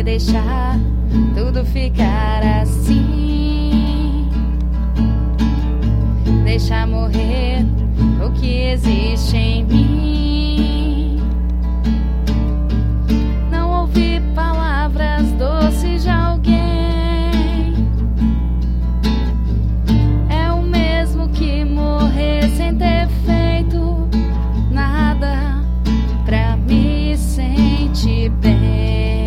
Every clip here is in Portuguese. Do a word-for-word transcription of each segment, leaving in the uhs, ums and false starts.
deixar tudo ficar assim? Deixar morrer o que existe em mim? Não ouvir palavras doces de alguém é o mesmo que morrer sem ter feito nada pra me sentir bem.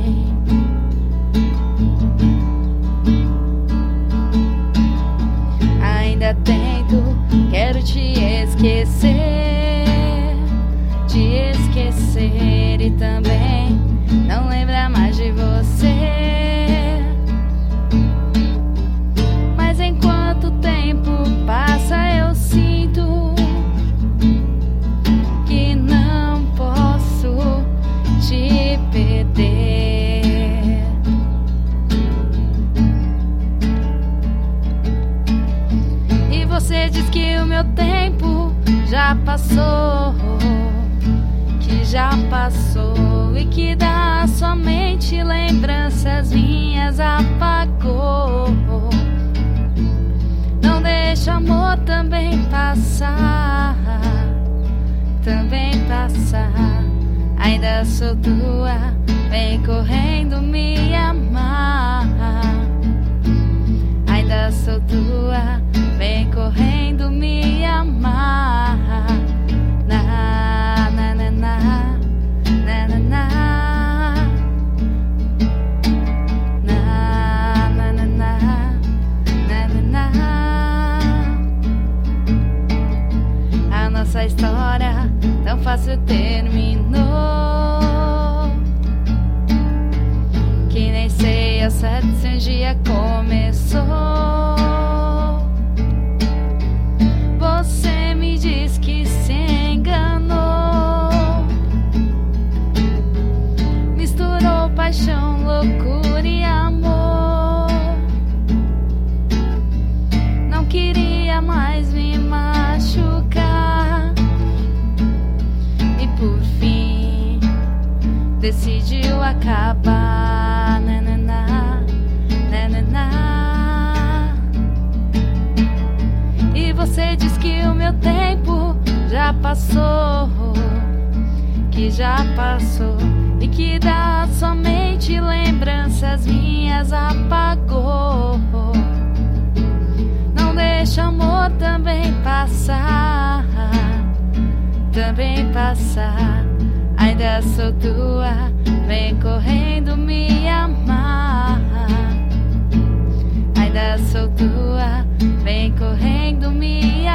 Ainda tento, quero te esquecer, te esquecer e também não lembrar mais de você. Mas enquanto o tempo passa eu sinto que não posso te perder. E você diz que o meu tempo já passou, que já passou e que dá somente lembranças minhas apagou. Não deixa amor também passar, também passar. Ainda sou tua, vem correndo me amar. Ainda sou tua, vem correndo me amar. Na, na, na, na, na, na, na. Na, na, na, na, na, na, na. A nossa história tão fácil terminou, que nem sei ao certo se um dia começou. Você me diz que se enganou, misturou paixão, loucura e amor. Não queria mais me machucar e por fim decidiu acabar. Na, na, na, na, na, na. E você diz que o meu tempo já passou, que já passou e que dá somente lembranças minhas apagou. Não deixa amor também passar, também passar. Ainda sou tua, vem correndo me amar. Ainda sou tua, vem correndo me amar.